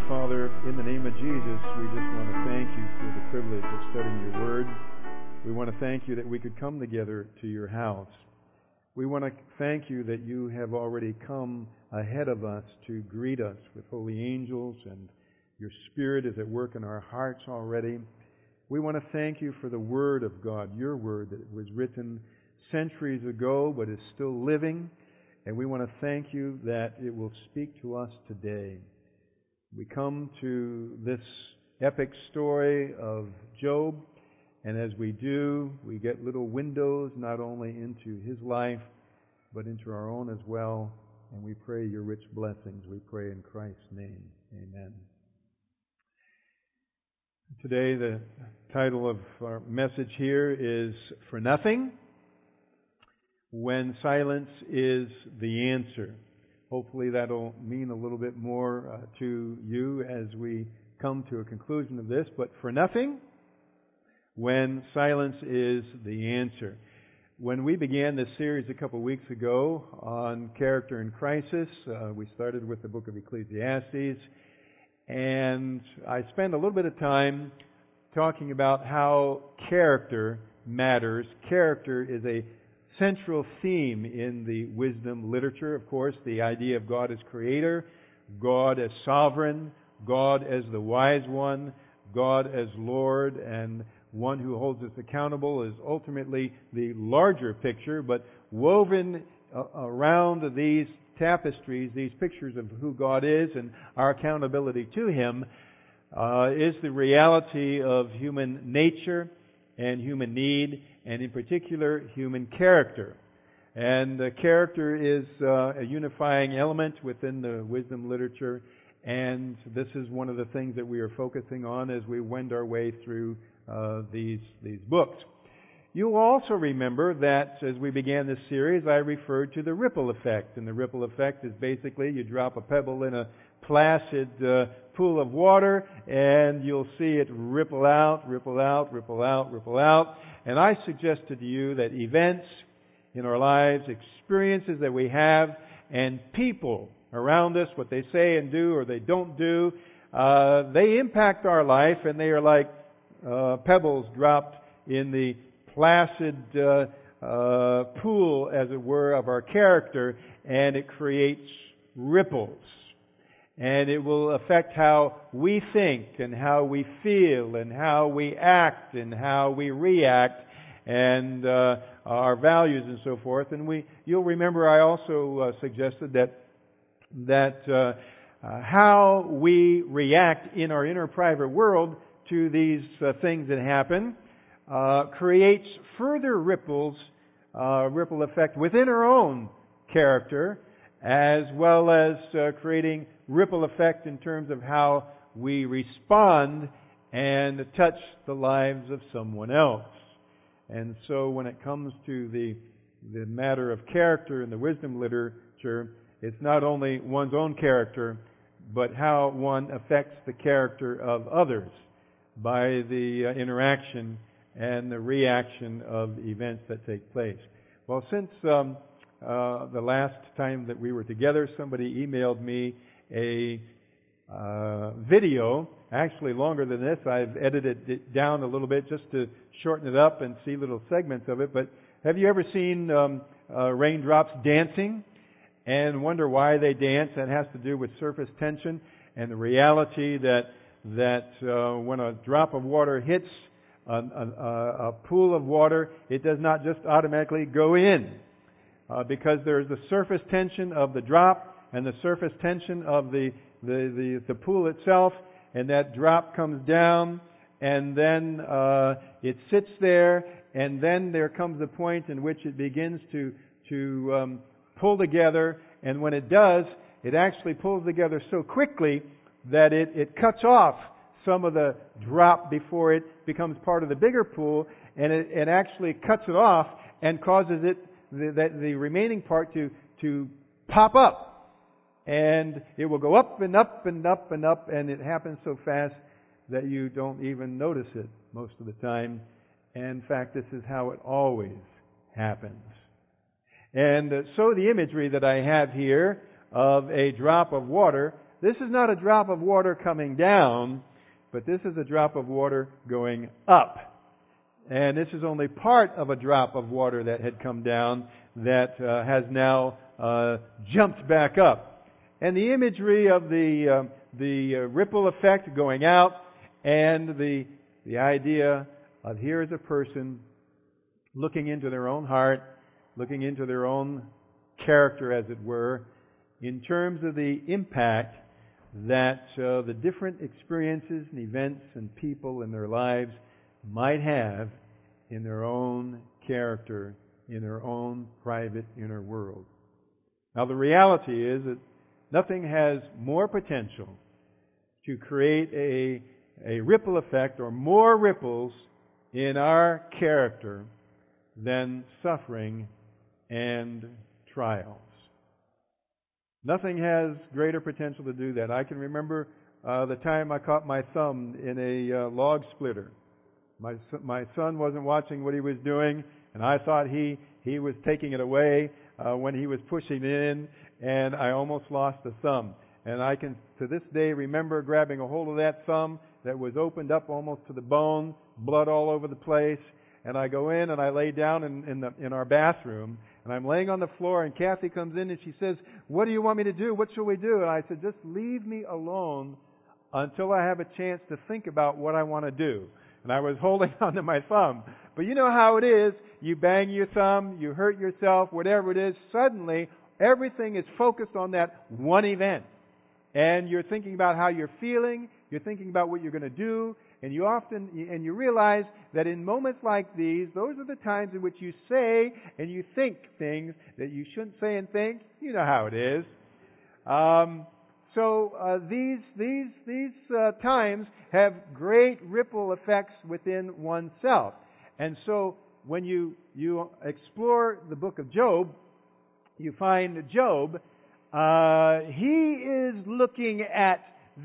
Father, in the name of Jesus, we just want to thank you for the privilege of studying your word. We want to thank you that we could come together to your house. We want to thank you that you have already come ahead of us to greet us with holy angels, and your Spirit is at work in our hearts already. We want to thank you for the Word of God, your Word that was written centuries ago but is still living. And we want to thank you that it will speak to us today. We come to this epic story of Job, and as we do, we get little windows not only into his life, but into our own as well. And we pray your rich blessings. We pray in Christ's name. Amen. Today, the title of our message here is For Nothing, When Silence is the Answer. Hopefully that'll mean a little bit more to you as we come to a conclusion of this. But for nothing, when silence is the answer. When we began this series a couple of weeks ago on character in crisis, we started with the book of Ecclesiastes. And I spent a little bit of time talking about how character matters. Character is a central theme in the wisdom literature. Of course, the idea of God as creator, God as sovereign, God as the wise one, God as Lord, and one who holds us accountable is ultimately the larger picture. But woven around these tapestries, these pictures of who God is and our accountability to Him, is the reality of human nature and human need, and in particular, human character. And character is a unifying element within the wisdom literature, and this is one of the things that we are focusing on as we wend our way through these books. You'll also remember that as we began this series, I referred to the ripple effect. And the ripple effect is basically you drop a pebble in a placid pool of water, and you'll see it ripple out, ripple out, ripple out, ripple out. And I suggested to you that events in our lives, experiences that we have, and people around us, what they say and do or they don't do, they impact our life, and they are like pebbles dropped in the placid pool, as it were, of our character, and it creates ripples. And it will affect how we think and how we feel and how we act and how we react and our values and so forth. And you'll remember I also suggested that how we react in our inner private world to these things that happen creates further ripple effect within our own character, as well as creating ripple effect in terms of how we respond and touch the lives of someone else. And so when it comes to the matter of character in the wisdom literature, it's not only one's own character, but how one affects the character of others by the interaction and the reaction of events that take place. Well, since the last time that we were together, somebody emailed me a video, actually longer than this. I've edited it down a little bit just to shorten it up and see little segments of it. But have you ever seen raindrops dancing and wonder why they dance? That has to do with surface tension and the reality that when a drop of water hits a pool of water, it does not just automatically go in. Because there's the surface tension of the drop and the surface tension of the pool itself, and that drop comes down, and then it sits there, and then there comes a point in which it begins to pull together, and when it does, it actually pulls together so quickly that it cuts off some of the drop before it becomes part of the bigger pool, and it actually cuts it off and causes it the remaining part to pop up. And it will go up and up and up and up, and it happens so fast that you don't even notice it most of the time. And in fact, this is how it always happens. And so the imagery that I have here of a drop of water this is not a drop of water coming down, but this is a drop of water going up. And this is only part of a drop of water that had come down that has now jumped back up. And the imagery of the ripple effect going out, and the idea of here is a person looking into their own heart, looking into their own character, as it were, in terms of the impact that the different experiences and events and people in their lives might have in their own character, in their own private inner world. Now, the reality is that nothing has more potential to create a ripple effect or more ripples in our character than suffering and trials. Nothing has greater potential to do that. I can remember the time I caught my thumb in a log splitter. My son wasn't watching what he was doing, and I thought he was taking it away when he was pushing in, and I almost lost the thumb. And I can, to this day, remember grabbing a hold of that thumb that was opened up almost to the bone, blood all over the place. And I go in and I lay down in our bathroom, and I'm laying on the floor, and Kathy comes in and she says, "What do you want me to do? What shall we do?" And I said, "Just leave me alone until I have a chance to think about what I want to do." And I was holding onto my thumb. But you know how it is. You bang your thumb, you hurt yourself, whatever it is, suddenly everything is focused on that one event. And you're thinking about how you're feeling, you're thinking about what you're going to do, and you realize that in moments like these, those are the times in which you say and you think things that you shouldn't say and think. You know how it is. So these times have great ripple effects within oneself. And so when you explore the book of Job, you find Job, he is looking at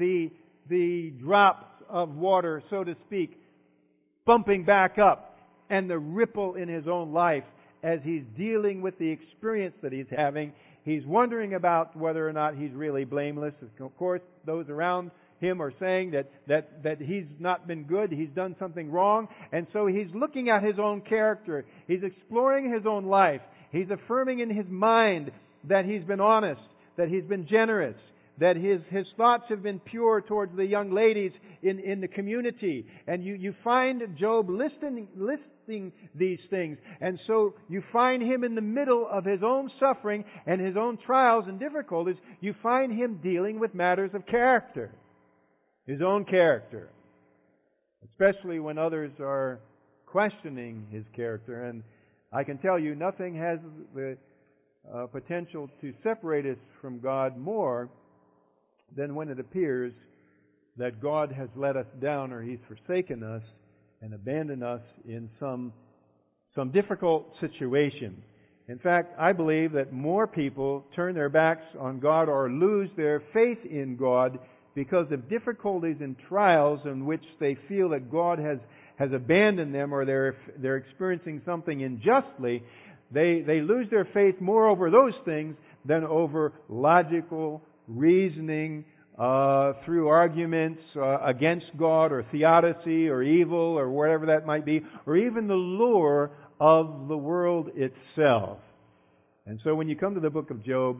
the drops of water, so to speak, bumping back up, and the ripple in his own life as he's dealing with the experience that he's having. He's wondering about whether or not he's really blameless. Of course, those around him are saying that he's not been good, he's done something wrong, and so he's looking at his own character. He's exploring his own life. He's affirming in his mind that he's been honest, that he's been generous, that his thoughts have been pure towards the young ladies in the community. And you find Job listing these things. And so you find him in the middle of his own suffering and his own trials and difficulties. You find him dealing with matters of character. His own character. Especially when others are questioning his character. And I can tell you, nothing has the potential to separate us from God more than when it appears that God has let us down, or He's forsaken us and abandoned us in some difficult situation. In fact, I believe that more people turn their backs on God or lose their faith in God because of difficulties and trials in which they feel that God has abandoned them, or they're experiencing something unjustly. They lose their faith more over those things than over logical reasoning through arguments against God, or theodicy, or evil, or whatever that might be, or even the lure of the world itself. And so when you come to the book of Job,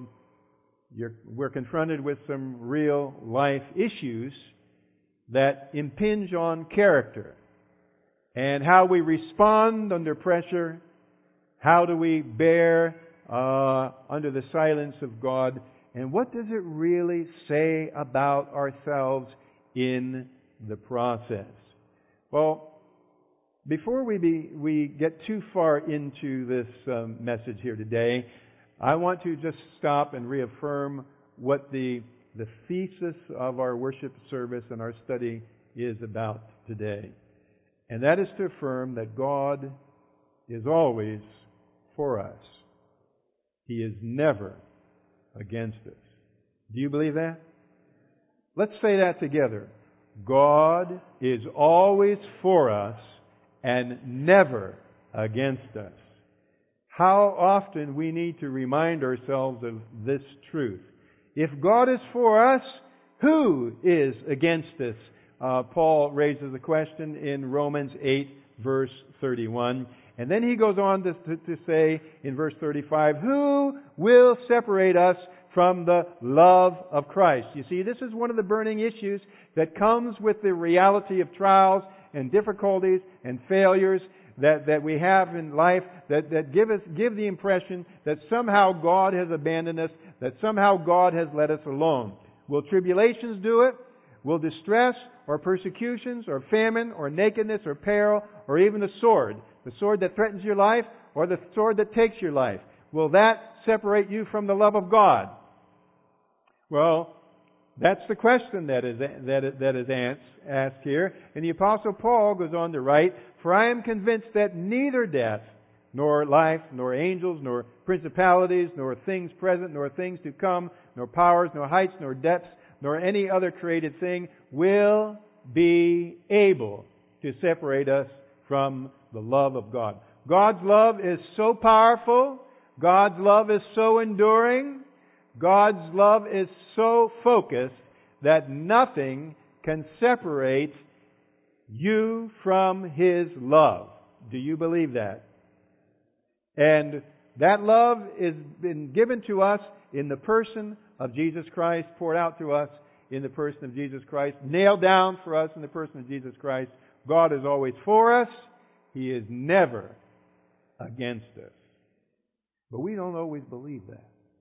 we're confronted with some real life issues that impinge on character and how we respond under pressure. How do we bear under the silence of God? And what does it really say about ourselves in the process? Well, before we get too far into this message here today, I want to just stop and reaffirm what the thesis of our worship service and our study is about today. And that is to affirm that God is always for us. He is never against us. Do you believe that? Let's say that together. God is always for us and never against us. How often we need to remind ourselves of this truth. If God is for us, Who is against us? Paul raises the question in Romans 8, verse 31. And then he goes on to say in verse 35, who will separate us from the love of Christ? You see, this is one of the burning issues that comes with the reality of trials and difficulties and failures that we have in life that give the impression that somehow God has abandoned us, that somehow God has let us alone. Will tribulations do it? Will distress or persecutions or famine or nakedness or peril or even the sword that threatens your life or the sword that takes your life, will that separate you from the love of God? Well, that's the question that is asked here. And the Apostle Paul goes on to write, for I am convinced that neither death, nor life, nor angels, nor principalities, nor things present, nor things to come, nor powers, nor heights, nor depths, nor any other created thing will be able to separate us from the love of God. God's love is so powerful. God's love is so enduring. God's love is so focused that nothing can separate you from His love. Do you believe that? And that love has been given to us in the person of Jesus Christ, poured out to us in the person of Jesus Christ, nailed down for us in the person of Jesus Christ. God is always for us. He is never against us. But we don't always believe that.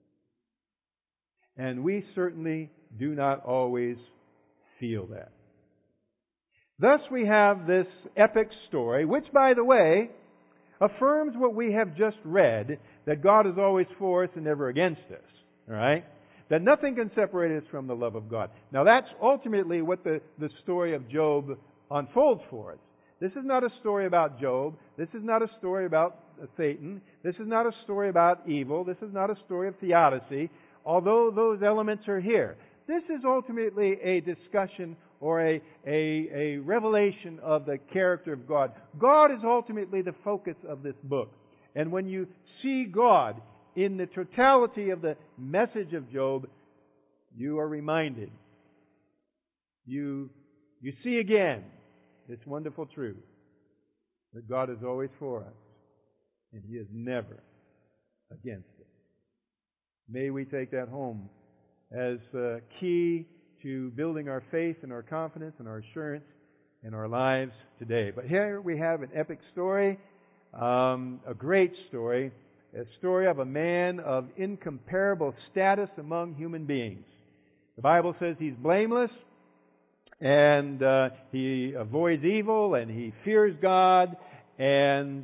And we certainly do not always feel that. Thus we have this epic story, which, by the way, affirms what we have just read, that God is always for us and never against us. All right? That nothing can separate us from the love of God. Now that's ultimately what the story of Job unfolds for us. This is not a story about Job. This is not a story about Satan. This is not a story about evil. This is not a story of theodicy, although those elements are here. This is ultimately a discussion or a revelation of the character of God. God is ultimately the focus of this book. And when you see God in the totality of the message of Job, you are reminded. You see again this wonderful truth that God is always for us and He is never against us. May we take that home as key to building our faith and our confidence and our assurance in our lives today. But here we have an epic story, a great story, a story of a man of incomparable status among human beings. The Bible says he's blameless, and he avoids evil, and he fears God, and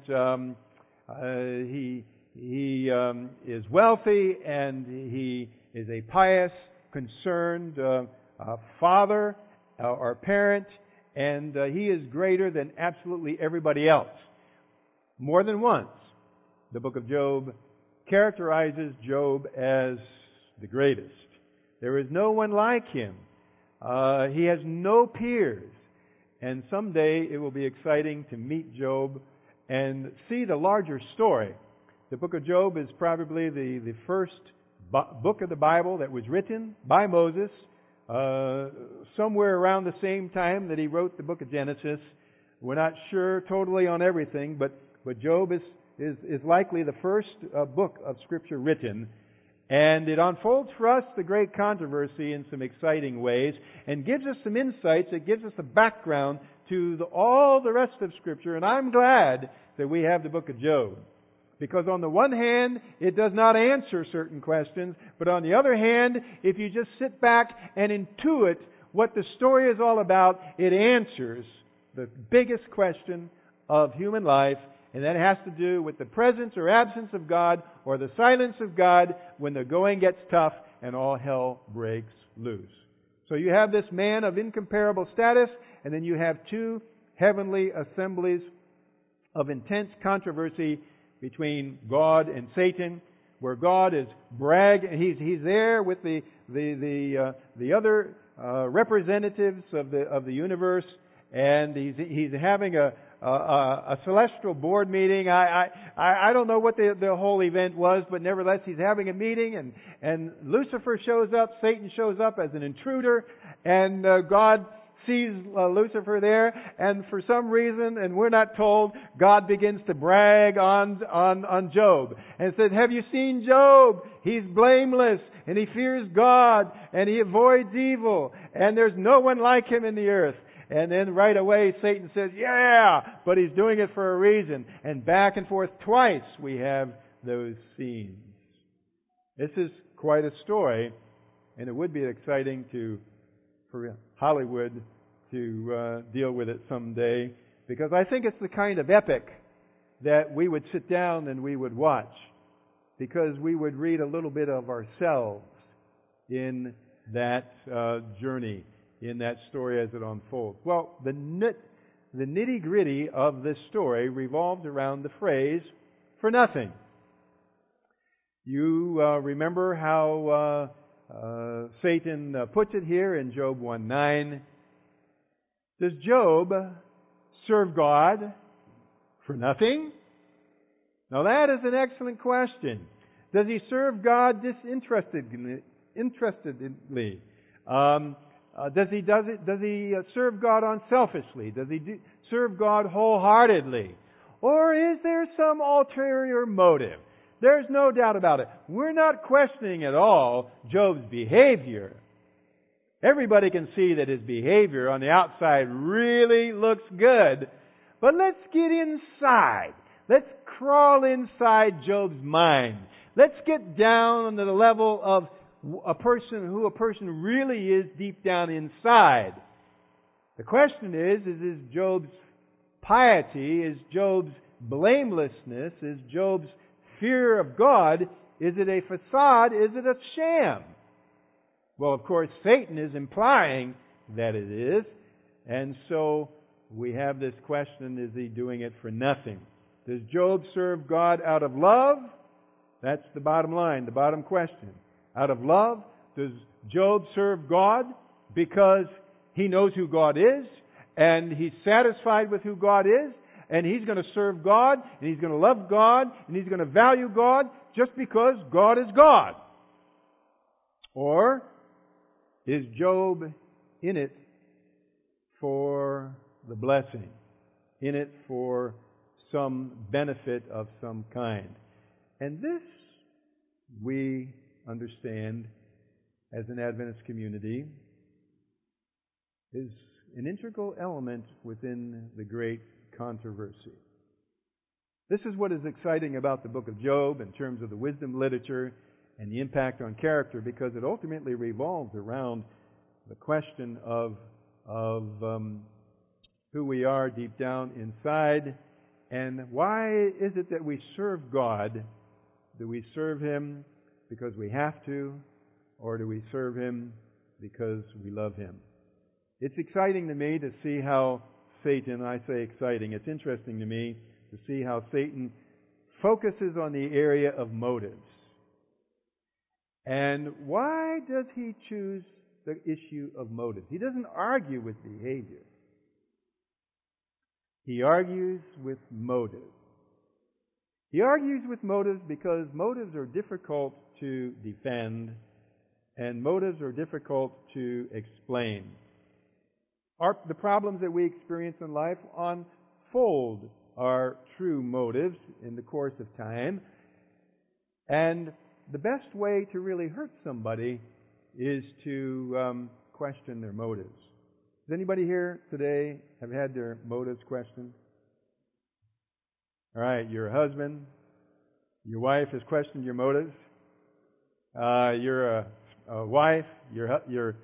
he is wealthy, and he is a pious, concerned father or parent, and he is greater than absolutely everybody else. More than once, the book of Job characterizes Job as the greatest. There is no one like him. He has no peers. And someday it will be exciting to meet Job and see the larger story. The book of Job is probably the first book of the Bible that was written by Moses, somewhere around the same time that he wrote the book of Genesis. We're not sure totally on everything, but Job is likely the first book of Scripture written. And it unfolds for us the great controversy in some exciting ways and gives us some insights. It gives us a background to all the rest of Scripture. And I'm glad that we have the book of Job. Because on the one hand, it does not answer certain questions. But on the other hand, if you just sit back and intuit what the story is all about, it answers the biggest question of human life. And that has to do with the presence or absence of God or the silence of God when the going gets tough and all hell breaks loose. So you have this man of incomparable status, and then you have two heavenly assemblies of intense controversy between God and Satan, where God is bragging. He's there with the other representatives of the universe, and he's having a celestial board meeting. I don't know what the whole event was, but nevertheless he's having a meeting, and Lucifer shows up, Satan shows up as an intruder, And God sees Lucifer there, and for some reason, and we're not told, God begins to brag on Job. And said, have you seen Job? He's blameless, and he fears God, and he avoids evil, and there's no one like him in the earth. And then right away Satan says, yeah, but he's doing it for a reason. And back and forth twice we have those scenes. This is quite a story, and it would be exciting for Hollywood to deal with it someday, because I think it's the kind of epic that we would sit down and we would watch, because we would read a little bit of ourselves in that journey, in that story as it unfolds. Well, the nitty-gritty of this story revolves around the phrase, for nothing. You remember how Satan puts it here in Job 1:9. Does Job serve God for nothing? Now that is an excellent question. Does he serve God disinterestedly? Does he serve God unselfishly? Does he serve God wholeheartedly? Or is there some ulterior motive? There's no doubt about it. We're not questioning at all Job's behavior. Everybody can see that his behavior on the outside really looks good. But let's get inside. Let's crawl inside Job's mind. Let's get down on the level of who a person really is deep down inside. The question is Job's piety, is Job's blamelessness, is Job's fear of God, is it a facade? Is it a sham? Well, of course, Satan is implying that it is. And so we have this question, is he doing it for nothing? Does Job serve God out of love? That's the bottom line, the bottom question. Out of love, does Job serve God because he knows who God is and he's satisfied with who God is, and he's going to serve God, and he's going to love God, and he's going to value God just because God is God? Or is Job in it for the blessing, in it for some benefit of some kind? And this we understand as an Adventist community is an integral element within the great controversy. This is what is exciting about the book of Job in terms of the wisdom literature and the impact on character, because it ultimately revolves around the question of who we are deep down inside, and why is it that we serve God? Do we serve Him because we have to, or do we serve Him because we love Him? It's exciting to me to see how Satan, I say exciting, it's interesting to me to see how Satan focuses on the area of motives. And why does he choose the issue of motives? He doesn't argue with behavior. He argues with motives. He argues with motives because motives are difficult to defend and motives are difficult to explain. The problems that we experience in life unfold our true motives in the course of time. And the best way to really hurt somebody is to question their motives. Does anybody here today have had their motives questioned? All right, you're a husband. Your wife has questioned your motives. You're a wife. Your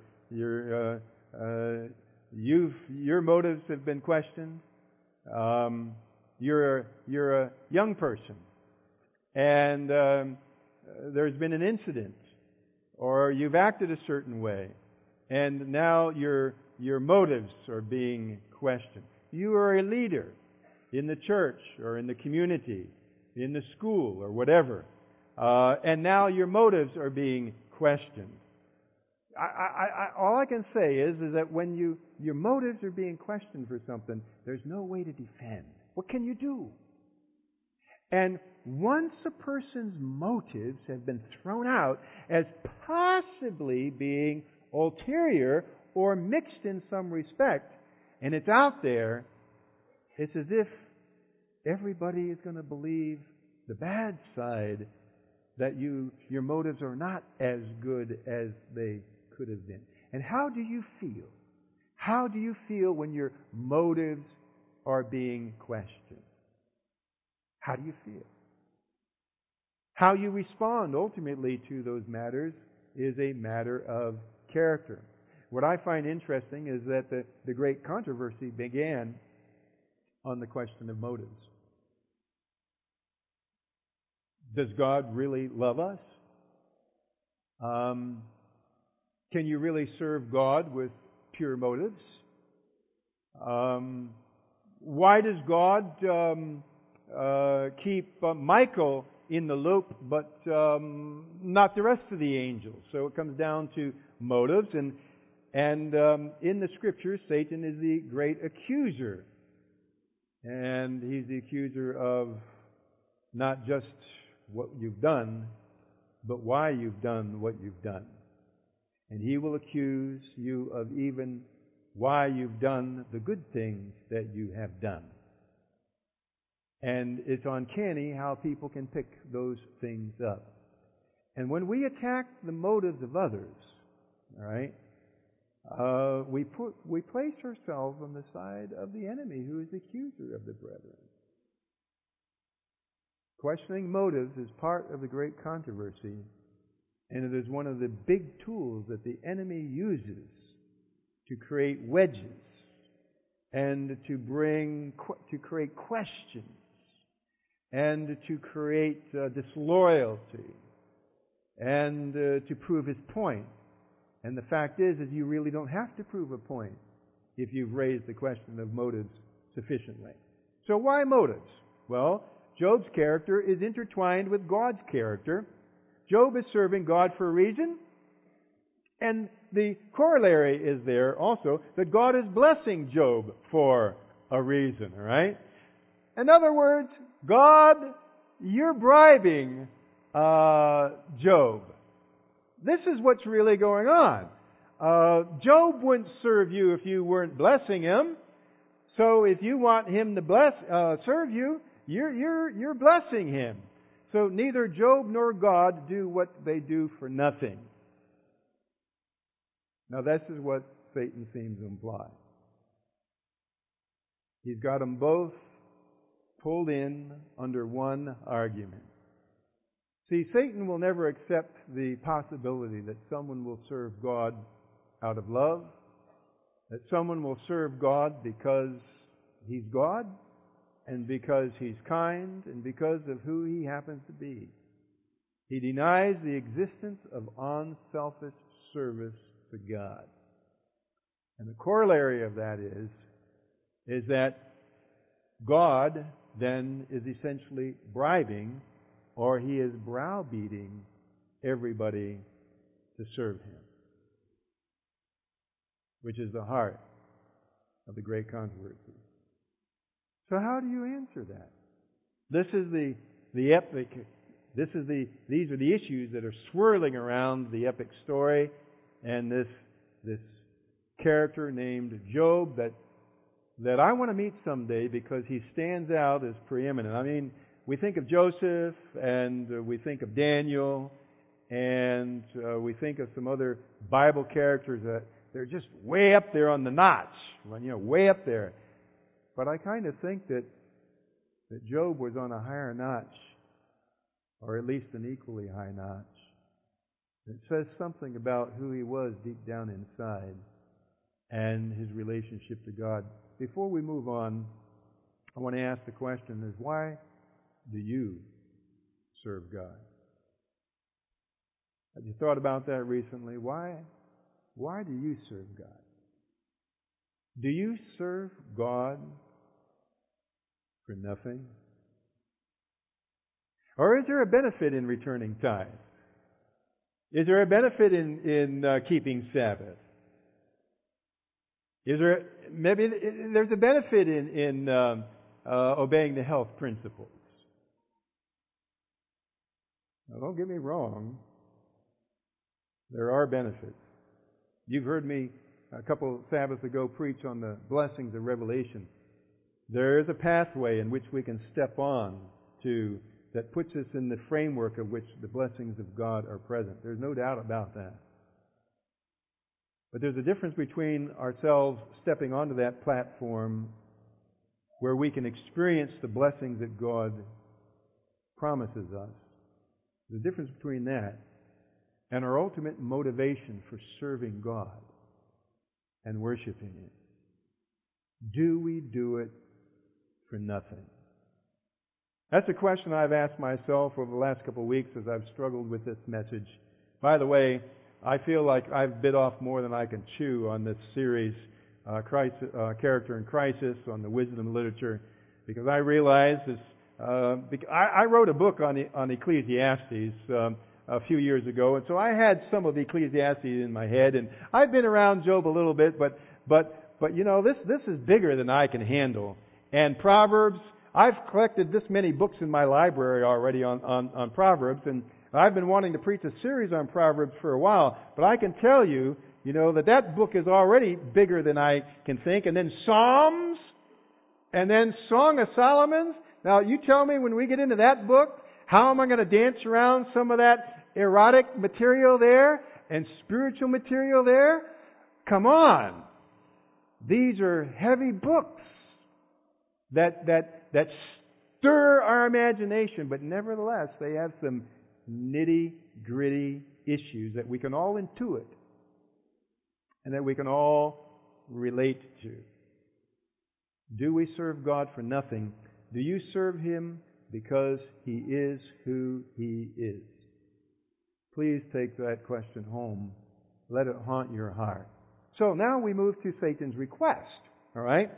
motives have been questioned. You're a young person, and there's been an incident, or you've acted a certain way, and now your motives are being questioned. You are a leader in the church or in the community, in the school or whatever, and now your motives are being questioned. All I can say is that when your motives are being questioned for something, there's no way to defend. What can you do? And once a person's motives have been thrown out as possibly being ulterior or mixed in some respect, and it's out there, it's as if everybody is going to believe the bad side, that your motives are not as good as they could have been. And how do you feel? How do you feel when your motives are being questioned? How do you feel? How you respond ultimately to those matters is a matter of character. What I find interesting is that the great controversy began on the question of motives. Does God really love us? Can you really serve God with pure motives? Why does God keep Michael in the loop, but not the rest of the angels? So it comes down to motives, and in the Scriptures, Satan is the great accuser, and he's the accuser of not just what you've done, but why you've done what you've done. And he will accuse you of even why you've done the good things that you have done. And it's uncanny how people can pick those things up. And when we attack the motives of others, all right, we place ourselves on the side of the enemy, who is the accuser of the brethren. Questioning motives is part of the great controversy, and it is one of the big tools that the enemy uses to create wedges and to create questions and to create disloyalty and to prove his point. And the fact is you really don't have to prove a point if you've raised the question of motives sufficiently. So why motives? Well, Job's character is intertwined with God's character. Job is serving God for a reason, and the corollary is there also that God is blessing Job for a reason, all right? In other words, God, you're bribing Job. This is what's really going on. Job wouldn't serve you if you weren't blessing him. So if you want him to serve you, you're blessing him. So neither Job nor God do what they do for nothing. Now this is what Satan seems to imply. He's got them both pulled in under one argument. See, Satan will never accept the possibility that someone will serve God out of love, that someone will serve God because He's God, and because He's kind, and because of who He happens to be. He denies the existence of unselfish service to God. And the corollary of that is that God then is essentially bribing, or He is browbeating everybody to serve Him, which is the heart of the great controversy. So how do you answer that? This is the epic. These are the issues that are swirling around the epic story, and this character named Job that I want to meet someday because he stands out as preeminent. I mean, we think of Joseph, and we think of Daniel, and we think of some other Bible characters that they're just way up there on the notch, way up there. But I kind of think that Job was on a higher notch, or at least an equally high notch. It says something about who he was deep down inside and his relationship to God. Before we move on, I want to ask the question is, why do you serve God? Have you thought about that recently? Why do you serve God? Do you serve God for nothing? Or is there a benefit in returning tithes? Is there a benefit in keeping Sabbath? Maybe there's a benefit in obeying the health principles? Now, don't get me wrong. There are benefits. You've heard me a couple Sabbaths ago preach on the blessings of Revelation. There is a pathway in which we can step on to that puts us in the framework of which the blessings of God are present. There's no doubt about that. But there's a difference between ourselves stepping onto that platform where we can experience the blessings that God promises us. There's a difference between that and our ultimate motivation for serving God and worshiping Him. Do we do it for nothing? That's a question I've asked myself over the last couple of weeks as I've struggled with this message. By the way, I feel like I've bit off more than I can chew on this series, Character in Crisis, on the wisdom literature, because I realize this. I wrote a book on Ecclesiastes a few years ago, and so I had some of Ecclesiastes in my head, and I've been around Job a little bit, but you know, this is bigger than I can handle. And Proverbs, I've collected this many books in my library already on Proverbs, and I've been wanting to preach a series on Proverbs for a while, but I can tell you, that book is already bigger than I can think. And then Psalms, and then Song of Solomon. Now, you tell me when we get into that book, how am I going to dance around some of that erotic material there and spiritual material there? Come on. These are heavy books that stir our imagination, but nevertheless, they have some nitty-gritty issues that we can all intuit and that we can all relate to. Do we serve God for nothing? Do you serve Him because He is who He is? Please take that question home. Let it haunt your heart. So now we move to Satan's request. All right?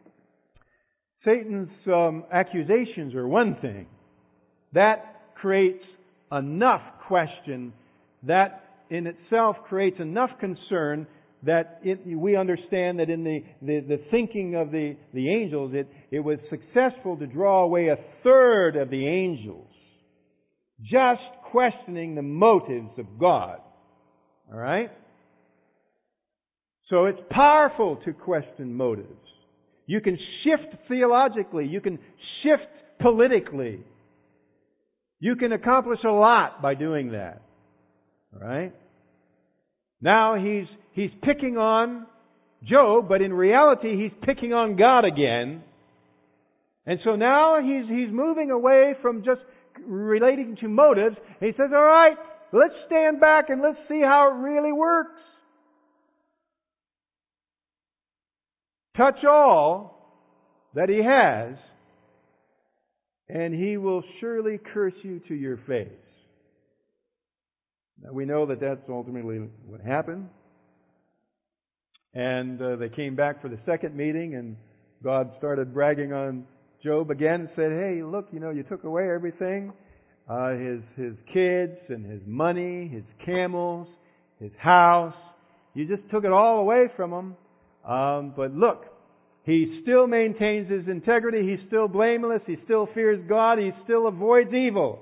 Satan's accusations are one thing. That creates enough question. That in itself creates enough concern that we understand that in the thinking of the angels, it was successful to draw away a third of the angels, just questioning the motives of God. All right? So it's powerful to question motives. You can shift theologically. You can shift politically. You can accomplish a lot by doing that. All right? Now he's picking on Job, but in reality he's picking on God again. And so now he's moving away from just relating to motives. He says, all right, let's stand back and let's see how it really works. Touch all that he has, and he will surely curse you to your face. Now, we know that that's ultimately what happened. And they came back for the second meeting, and God started bragging on Job again and said, hey, look, you took away everything. His kids and his money, his camels, his house. You just took it all away from him. But look, he still maintains his integrity. He's still blameless. He still fears God. He still avoids evil.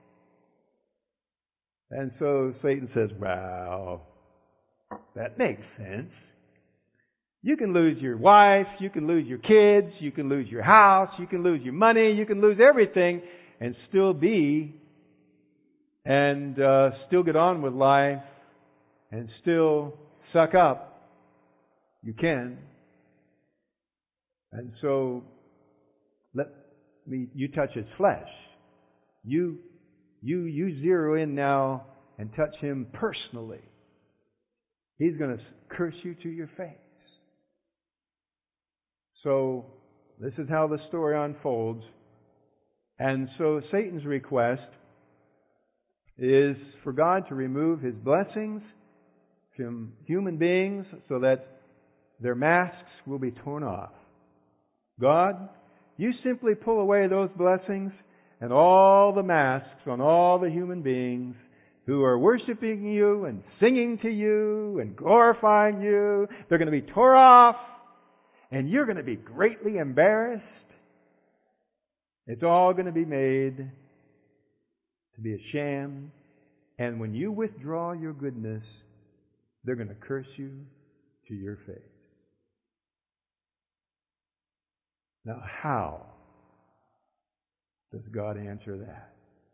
And so Satan says, well, that makes sense. You can lose your wife, you can lose your kids, you can lose your house, you can lose your money, you can lose everything and still still get on with life and still suck up. You can. And so you touch his flesh. You zero in now and touch him personally. He's going to curse you to your face. So this is how the story unfolds. And so Satan's request is for God to remove His blessings from human beings so that their masks will be torn off. God, you simply pull away those blessings and all the masks on all the human beings who are worshiping you and singing to you and glorifying you. They're going to be tore off and you're going to be greatly embarrassed. It's all going to be made to be a sham. And when you withdraw your goodness, they're going to curse you to your faith. Now, how does God answer that?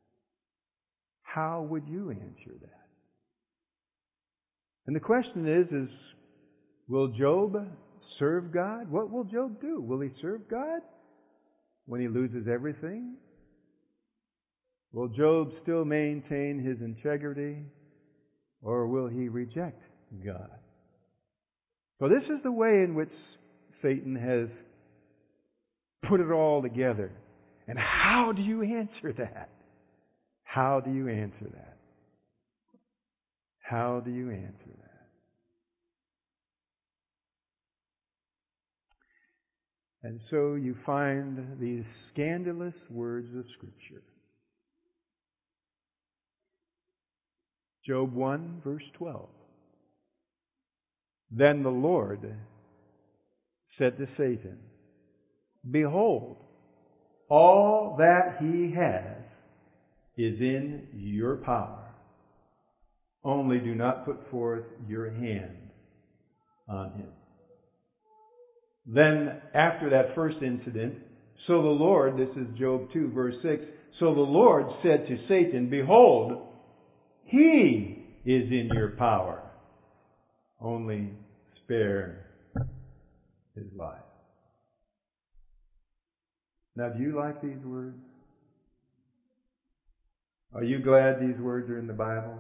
How would you answer that? And the question is will Job serve God? What will Job do? Will he serve God when he loses everything? Will Job still maintain his integrity, or will he reject God? So this is the way in which Satan has put it all together. And how do you answer that? How do you answer that? How do you answer that? And so you find these scandalous words of Scripture. Job 1, verse 12. Then the Lord said to Satan, Behold, all that he has is in your power. Only do not put forth your hand on him. Then, after that first incident, so the Lord, this is Job 2, verse 6, so the Lord said to Satan, Behold, he is in your power. Only spare his life. Now, do you like these words? Are you glad these words are in the Bible?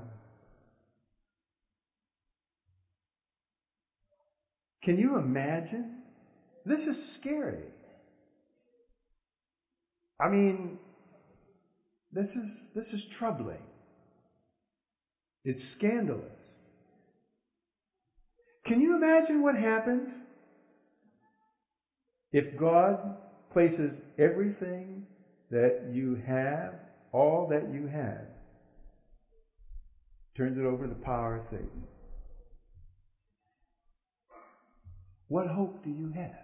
Can you imagine? This is scary. I mean, this is troubling. It's scandalous. Can you imagine what happens if God places everything that you have, all that you have, turns it over to the power of Satan? What hope do you have?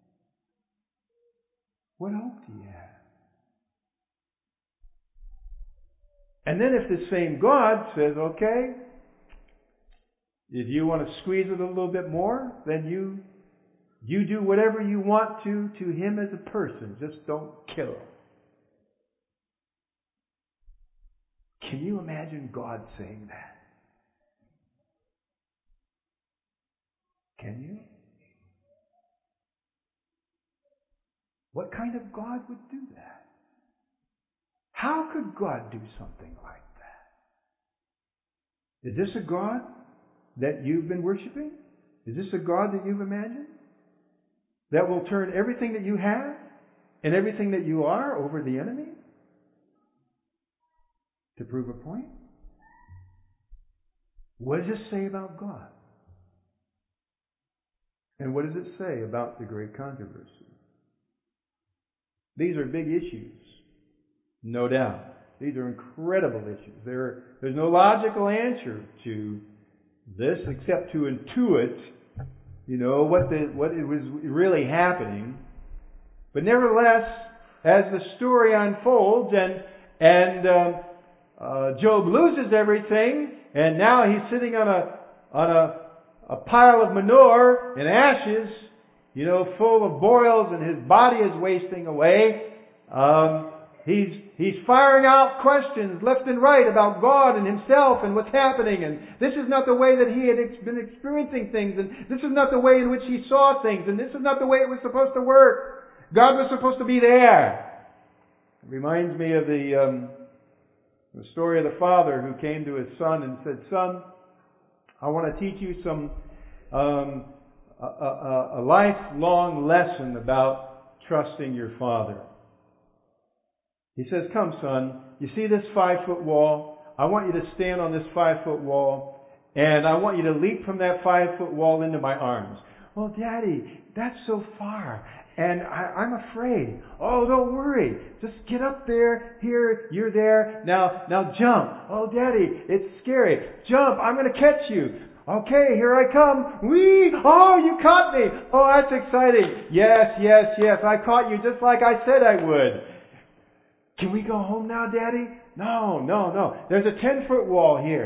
What hope do you have? And then if the same God says, okay, if you want to squeeze it a little bit more, then you do whatever you want to him as a person. Just don't kill him. Can you imagine God saying that? Can you? What kind of God would do that? How could God do something like that? Is this a God that you've been worshiping? Is this a God that you've imagined? That will turn everything that you have and everything that you are over the enemy? To prove a point? What does this say about God? And what does it say about the great controversy? These are big issues, no doubt. These are incredible issues. There's no logical answer to this except to intuit, what was really happening. But nevertheless, as the story unfolds and Job loses everything, and now he's sitting on a pile of manure and ashes, full of boils, and his body is wasting away. He's firing out questions left and right about God and himself and what's happening. And this is not the way that he had been experiencing things. And this is not the way in which he saw things. And this is not the way it was supposed to work. God was supposed to be there. It reminds me of the story of the father who came to his son and said, Son, I want to teach you a lifelong lesson about trusting your father. He says, Come, son, you see this 5-foot wall? I want you to stand on this 5-foot wall, and I want you to leap from that 5-foot wall into my arms. Oh, Daddy, that's so far, and I'm afraid. Oh, don't worry. Just get up there. Here, you're there. Now jump. Oh, Daddy, it's scary. Jump. I'm going to catch you. Okay, here I come. Whee! Oh, you caught me. Oh, that's exciting. Yes. I caught you just like I said I would. Can we go home now, Daddy? No. There's a 10-foot wall here.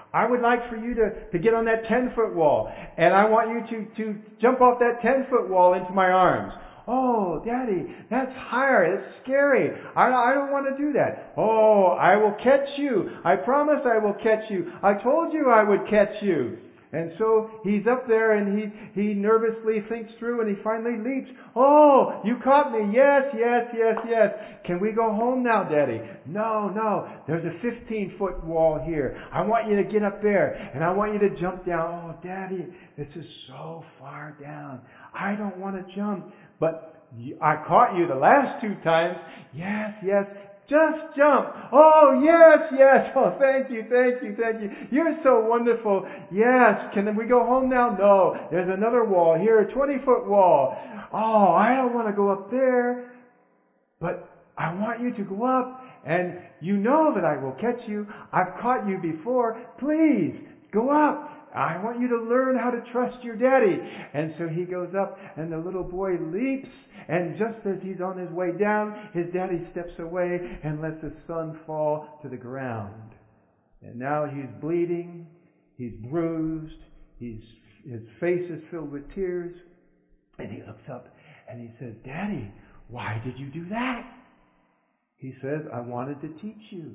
I would like for you to get on that 10-foot wall. And I want you to jump off that 10-foot wall into my arms. Oh, Daddy, that's higher. It's scary. I don't want to do that. Oh, I will catch you. I promise I will catch you. I told you I would catch you. And so he's up there and he nervously thinks through and he finally leaps. Oh, you caught me. Yes, yes, yes, yes. Can we go home now, Daddy? No. There's a 15-foot wall here. I want you to get up there and I want you to jump down. Oh, Daddy, this is so far down. I don't want to jump. But I caught you the last 2 times. Yes. Just jump. Oh, yes. Oh, thank you. You're so wonderful. Yes. Can we go home now? No. There's another wall here, a 20-foot wall. Oh, I don't want to go up there. But I want you to go up. And you know that I will catch you. I've caught you before. Please, go up. I want you to learn how to trust your daddy. And so he goes up and the little boy leaps. And just as he's on his way down, his daddy steps away and lets his son fall to the ground. And now he's bleeding. He's bruised. His face is filled with tears. And he looks up and he says, Daddy, why did you do that? He says, I wanted to teach you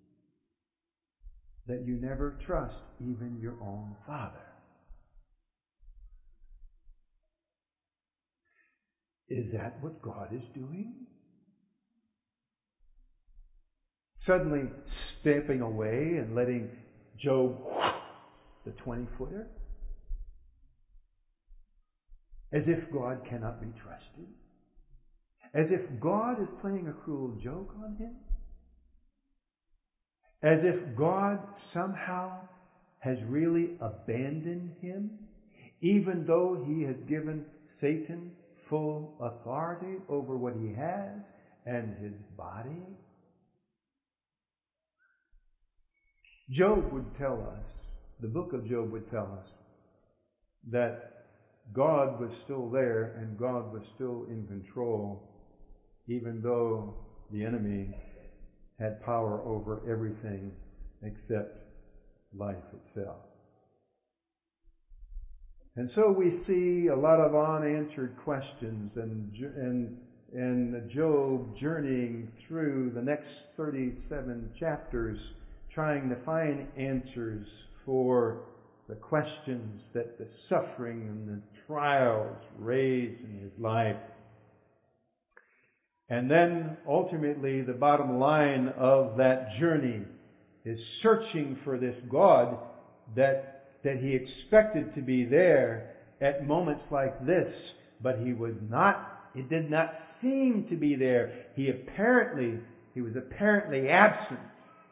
that you never trust even your own father. Is that what God is doing? Suddenly stepping away and letting Job, the 20-footer? As if God cannot be trusted? As if God is playing a cruel joke on him? As if God somehow has really abandoned him, even though he has given Satan full authority over what he has and his body. Job would tell us, the book of Job would tell us, that God was still there and God was still in control, even though the enemy had power over everything except life itself. And so we see a lot of unanswered questions and Job journeying through the next 37 chapters trying to find answers for the questions that the suffering and the trials raise in his life. And then ultimately the bottom line of that journey is searching for this God that he expected to be there at moments like this, but he was not. It did not seem to be there. He was apparently absent.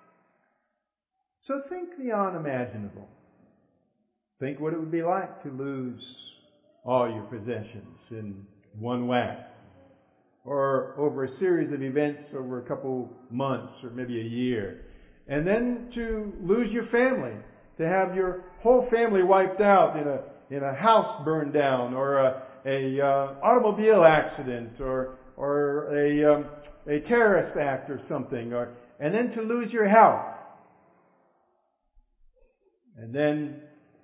So think the unimaginable. Think what it would be like to lose all your possessions in one whack, or over a series of events over a couple months or maybe a year, and then to lose your family, to have your whole family wiped out in a house burned down, or a automobile accident, or a terrorist act or something, and then to lose your health, and then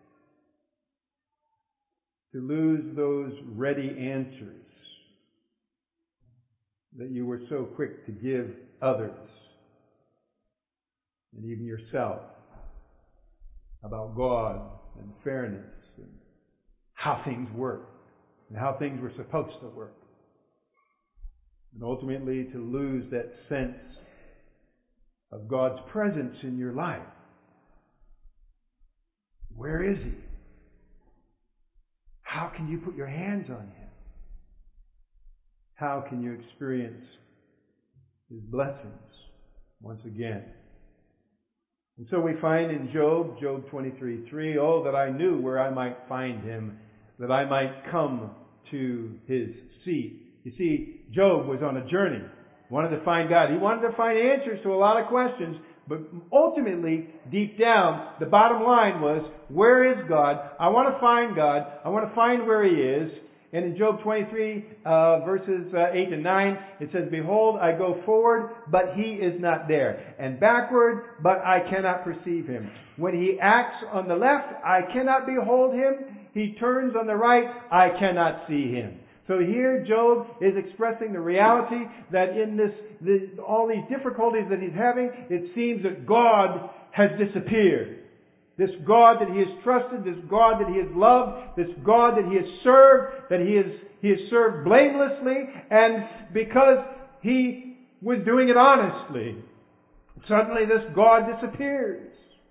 to lose those ready answers that you were so quick to give others and even yourself about God and fairness and how things work and how things were supposed to work. And ultimately to lose that sense of God's presence in your life. Where is He? How can you put your hands on Him? How can you experience His blessings once again? And so we find in Job 23:3, oh, that I knew where I might find Him, that I might come to His seat. You see, Job was on a journey. He wanted to find God. He wanted to find answers to a lot of questions, but ultimately, deep down, the bottom line was, where is God? I want to find God. I want to find where He is. And in Job 23, verses 8 and 9, it says, "Behold, I go forward, but he is not there. And backward, but I cannot perceive him. When he acts on the left, I cannot behold him. He turns on the right, I cannot see him." So here Job is expressing the reality that in all these difficulties that he's having, it seems that God has disappeared. This God that he has trusted, this God that he has loved, this God that he has served, that he has served blamelessly, and because he was doing it honestly, suddenly this God disappears.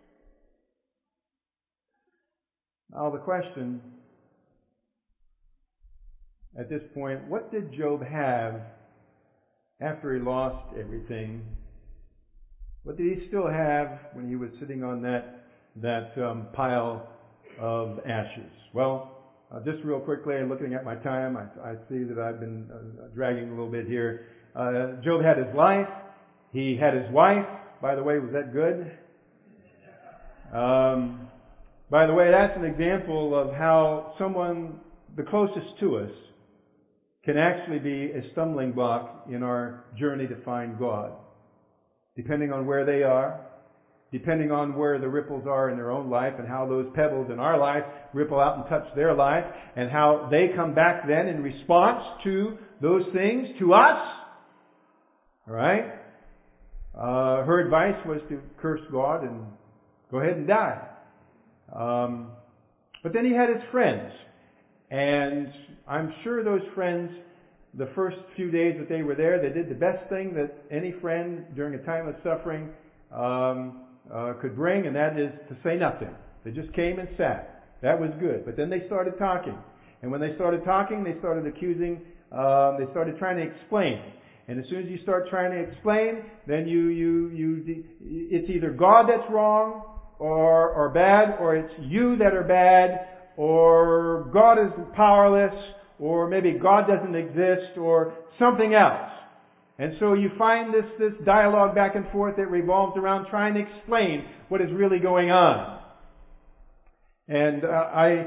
Now the question at this point, what did Job have after he lost everything? What did he still have when he was sitting on that pile of ashes? Well, just real quickly, looking at my time, I see that I've been dragging a little bit here. Job had his life. He had his wife. By the way, was that good? By the way, that's an example of how someone, the closest to us, can actually be a stumbling block in our journey to find God. Depending on where they are, depending on where the ripples are in their own life and how those pebbles in our life ripple out and touch their life and how they come back then in response to those things to us. All right? Her advice was to curse God and go ahead and die. But then he had his friends. And I'm sure those friends, the first few days that they were there, they did the best thing that any friend during a time of suffering could bring, and that is to say nothing. They just came and sat. That was good. But then they started talking. And when they started talking, they started accusing, they started trying to explain. And as soon as you start trying to explain, then it's either God that's wrong or bad, or it's you that are bad, or God is powerless, or maybe God doesn't exist, or something else. And so you find this dialogue back and forth that revolves around trying to explain what is really going on. And I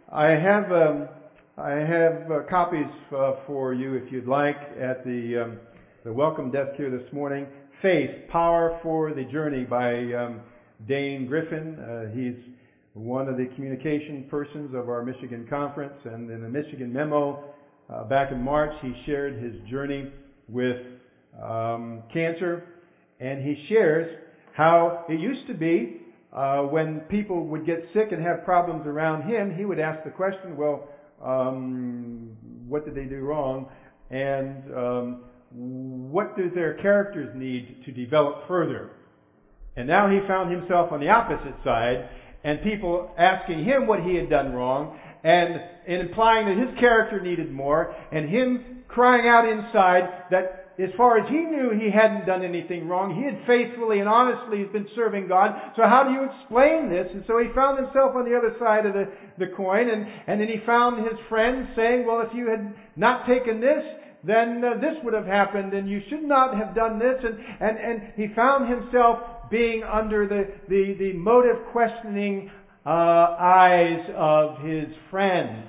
have copies for you if you'd like at the welcome desk here this morning. Faith, Power for the Journey by Dane Griffin. He's one of the communication persons of our Michigan conference, and in the Michigan memo back in March, he shared his journey with cancer, and he shares how it used to be when people would get sick and have problems around him, he would ask the question, well, what did they do wrong, and what do their characters need to develop further? And now he found himself on the opposite side, and people asking him what he had done wrong, and implying that his character needed more, and him crying out inside that as far as he knew, he hadn't done anything wrong. He had faithfully and honestly been serving God. So how do you explain this? And so he found himself on the other side of the coin, and then he found his friends saying, well, if you had not taken this, then this would have happened, and you should not have done this. And he found himself being under the motive questioning eyes of his friends.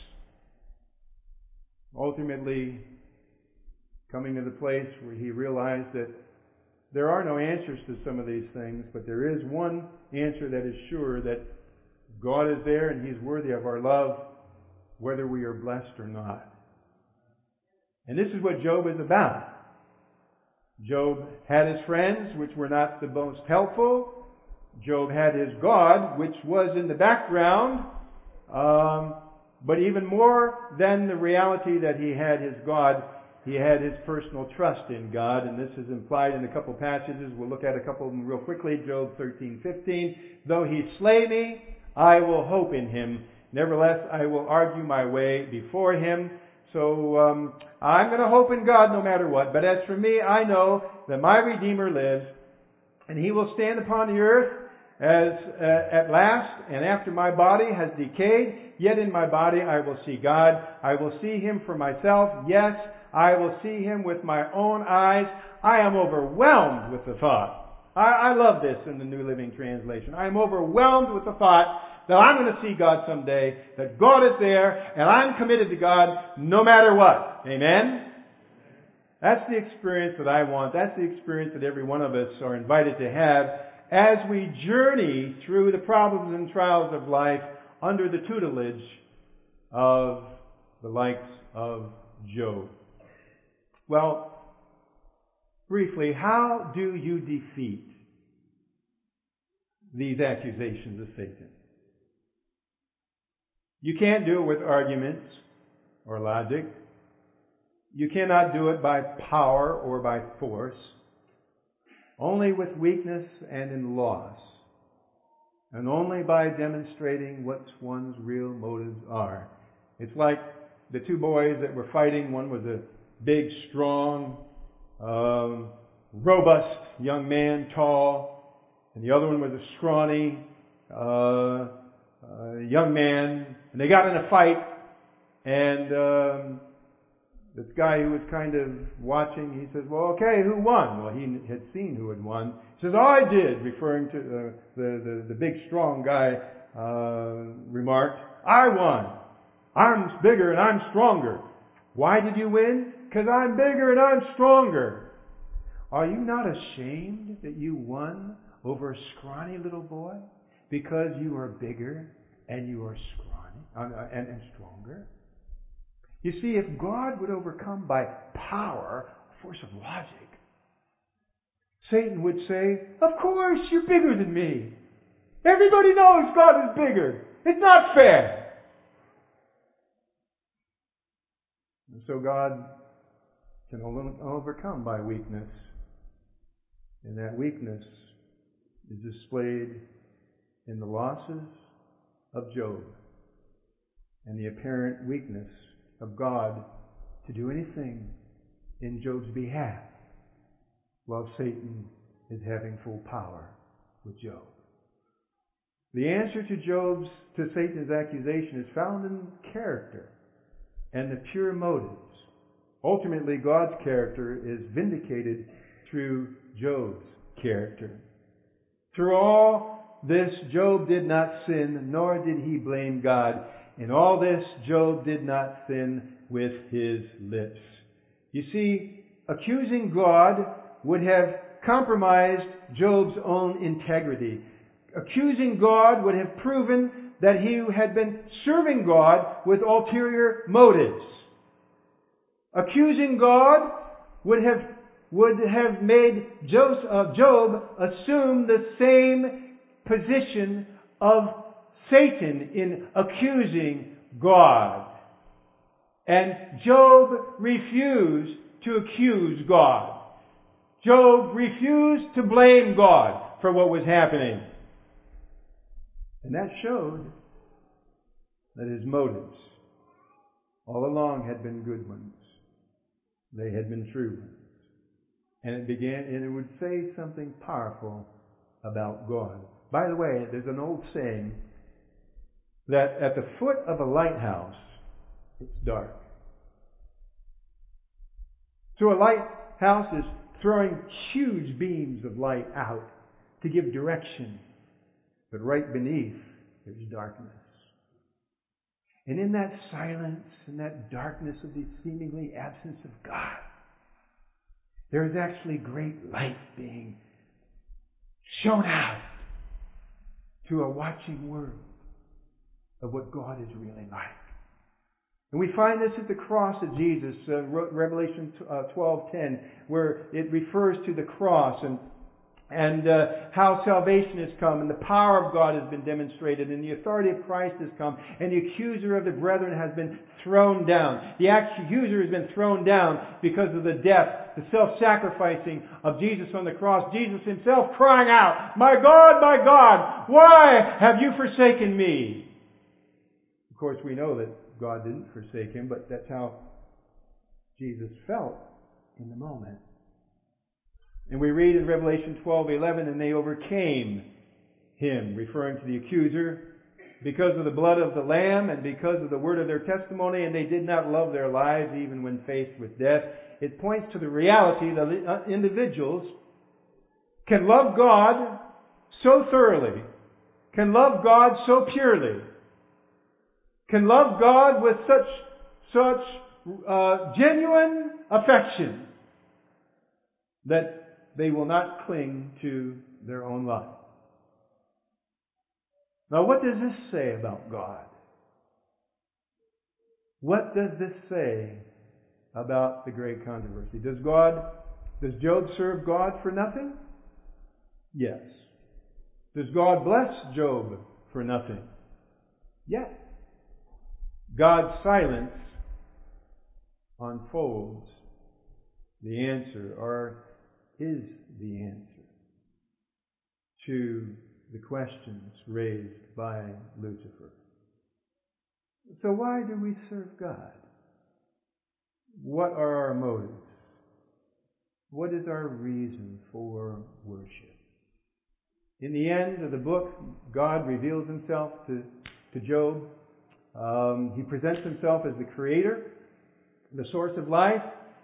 Ultimately, coming to the place where he realized that there are no answers to some of these things, but there is one answer that is sure, that God is there and He's worthy of our love, whether we are blessed or not. And this is what Job is about. Job had his friends, which were not the most helpful. Job had his God, which was in the background. But even more than the reality that he had his God, he had his personal trust in God. And this is implied in a couple passages. We'll look at a couple of them real quickly. Job 13:15. Though he slay me, I will hope in him. Nevertheless, I will argue my way before him. So I'm going to hope in God no matter what. But as for me, I know that my Redeemer lives, and He will stand upon the earth as at last, and after my body has decayed, yet in my body I will see God. I will see Him for myself. Yes, I will see Him with my own eyes. I am overwhelmed with the thought I love this in the New Living Translation. I am overwhelmed with the thought that I'm going to see God someday, that God is there, and I'm committed to God no matter what. Amen? That's the experience that I want. That's the experience that every one of us are invited to have as we journey through the problems and trials of life under the tutelage of the likes of Job. Well, briefly, how do you defeat these accusations of Satan? You can't do it with arguments or logic. You cannot do it by power or by force. Only with weakness and in loss. And only by demonstrating what one's real motives are. It's like the two boys that were fighting. One was a big, strong, robust young man, tall. And the other one was a scrawny young man. And they got in a fight. And this guy who was kind of watching, he says, well, okay, who won? Well, he had seen who had won. He says, I did, referring to the big, strong guy remarked, I won. I'm bigger and I'm stronger. Why did you win? Because I'm bigger and I'm stronger. Are you not ashamed that you won over a scrawny little boy? Because you are bigger and you are scrawny and stronger? You see, if God would overcome by power, force of logic, Satan would say, of course, you're bigger than me. Everybody knows God is bigger. It's not fair. And so God can only overcome by weakness. And that weakness is displayed in the losses of Job and the apparent weakness of God to do anything in Job's behalf, while Satan is having full power with Job. The answer to Satan's accusation is found in character and the pure motives. Ultimately, God's character is vindicated through Job's character. Through all this, Job did not sin, nor did he blame God. In all this, Job did not sin with his lips. You see, accusing God would have compromised Job's own integrity. Accusing God would have proven that he had been serving God with ulterior motives. Accusing God would have made Job assume the same position of Satan in accusing God. And Job refused to accuse God. Job refused to blame God for what was happening. And that showed that his motives all along had been good ones. They had been true ones. And it would say something powerful about God. By the way, there's an old saying that at the foot of a lighthouse, it's dark. So a lighthouse is throwing huge beams of light out to give direction. But right beneath, there's darkness. And in that silence, in that darkness of the seemingly absence of God, there is actually great light being shown out to a watching world of what God is really like. And we find this at the cross of Jesus, Revelation 12:10, where it refers to the cross and how salvation has come and the power of God has been demonstrated and the authority of Christ has come and the accuser of the brethren has been thrown down. The accuser has been thrown down because of the death, the self-sacrificing of Jesus on the cross. Jesus himself crying out, my God, why have you forsaken me? Of course, we know that God didn't forsake him, but that's how Jesus felt in the moment. And we read in Revelation 12:11, and they overcame him, referring to the accuser, because of the blood of the Lamb and because of the word of their testimony, and they did not love their lives even when faced with death. It points to the reality that individuals can love God so thoroughly, can love God so purely, can love God with such genuine affection that they will not cling to their own life. Now, what does this say about God? What does this say about the great controversy? Does Job serve God for nothing? Yes. Does God bless Job for nothing? Yes. God's silence unfolds the answer, or is the answer, to the questions raised by Lucifer. So why do we serve God? What are our motives? What is our reason for worship? In the end of the book, God reveals Himself to Job. He presents Himself as the Creator, the source of life,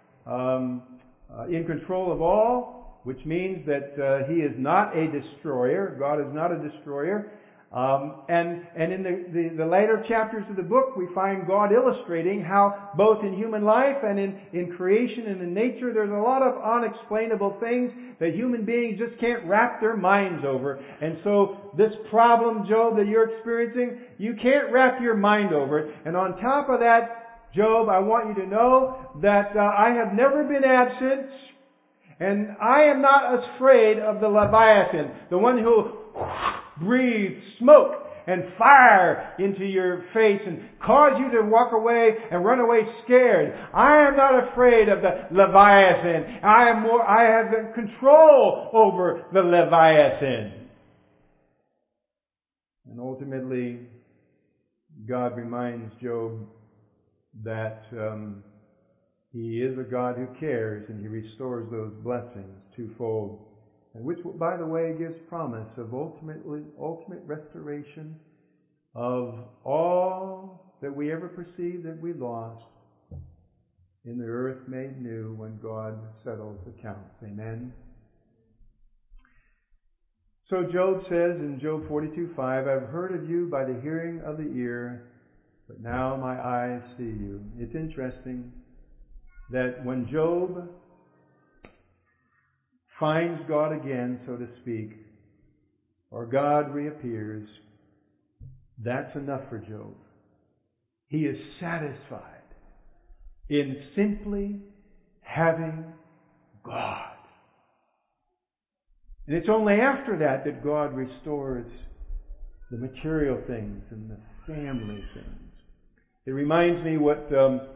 in control of all, which means that He is not a destroyer. God is not a destroyer. And in the later chapters of the book, we find God illustrating how both in human life and in creation and in nature, there's a lot of unexplainable things that human beings just can't wrap their minds over. And so this problem, Job, that you're experiencing, you can't wrap your mind over it. And on top of that, Job, I want you to know that I have never been absent, and I am not afraid of the Leviathan, the one who breathe smoke and fire into your face and cause you to walk away and run away scared. I am not afraid of the Leviathan. I have control over the Leviathan. And ultimately, God reminds Job that He is a God who cares, and He restores those blessings twofold. And which, by the way, gives promise of ultimate restoration of all that we ever perceived that we lost in the earth made new when God settles accounts. Amen. So Job says in Job 42:5, I've heard of you by the hearing of the ear, but now my eyes see you. It's interesting that when Job finds God again, so to speak, or God reappears, that's enough for Job. He is satisfied in simply having God. And it's only after that that God restores the material things and the family things. It reminds me what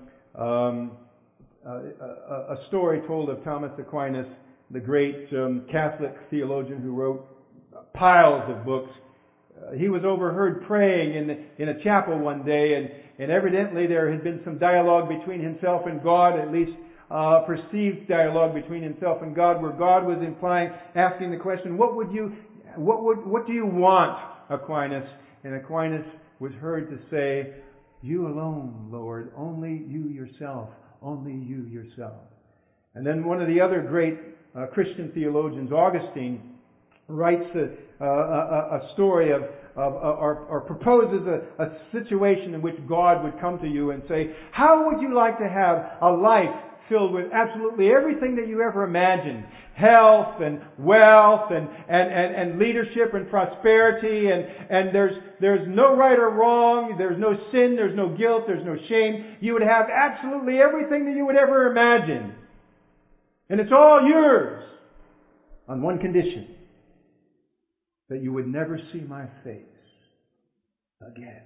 a story told of Thomas Aquinas, the great Catholic theologian who wrote piles of books. He was overheard praying in a chapel one day, and evidently there had been some dialogue between himself and God, at least perceived dialogue between himself and God, where God was asking the question, what do you want, Aquinas? And Aquinas was heard to say, you alone, Lord, only you yourself, only you yourself. And then one of the other great Christian theologians, Augustine, writes a story or proposes a situation in which God would come to you and say, how would you like to have a life filled with absolutely everything that you ever imagined? Health and wealth and leadership and prosperity, and there's no right or wrong, there's no sin, there's no guilt, there's no shame. You would have absolutely everything that you would ever imagine. And it's all yours on one condition: that you would never see my face again.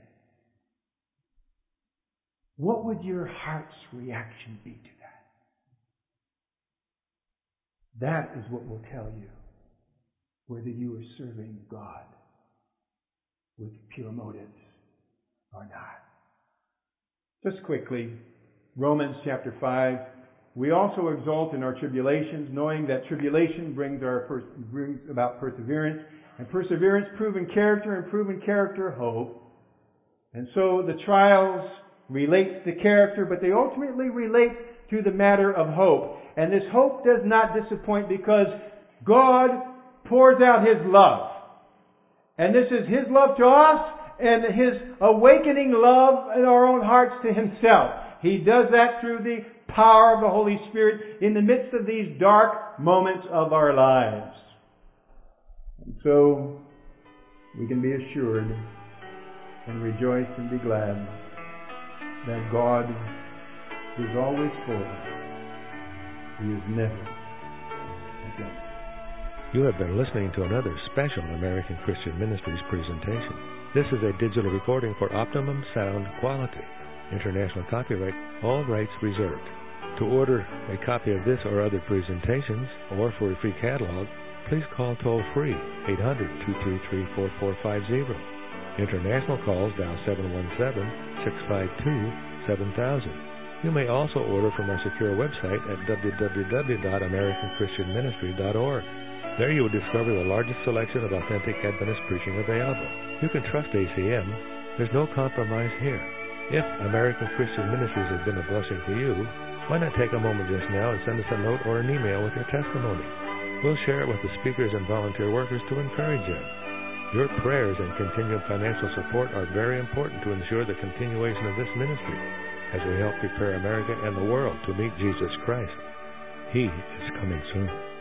What would your heart's reaction be to that? That is what will tell you whether you are serving God with pure motives or not. Just quickly, Romans chapter 5. We also exult in our tribulations, knowing that tribulation brings about perseverance, and perseverance, proven character, and proven character, hope. And so the trials relate to character, but they ultimately relate to the matter of hope. And this hope does not disappoint, because God pours out His love. And this is His love to us and His awakening love in our own hearts to Himself. He does that through the power of the Holy Spirit in the midst of these dark moments of our lives. And so we can be assured and rejoice and be glad that God is always for us. He is never against us. You have been listening to another special American Christian Ministries presentation. This is a digital recording for optimum sound quality. International copyright, all rights reserved. To order a copy of this or other presentations, or for a free catalog, please call toll-free 800-233-4450. International calls dial 717-652-7000. You may also order from our secure website at www.americanchristianministry.org. There you will discover the largest selection of authentic Adventist preaching available. You can trust ACM. There's no compromise here. If American Christian Ministries has been a blessing to you, why not take a moment just now and send us a note or an email with your testimony? We'll share it with the speakers and volunteer workers to encourage them. Your prayers and continued financial support are very important to ensure the continuation of this ministry as we help prepare America and the world to meet Jesus Christ. He is coming soon.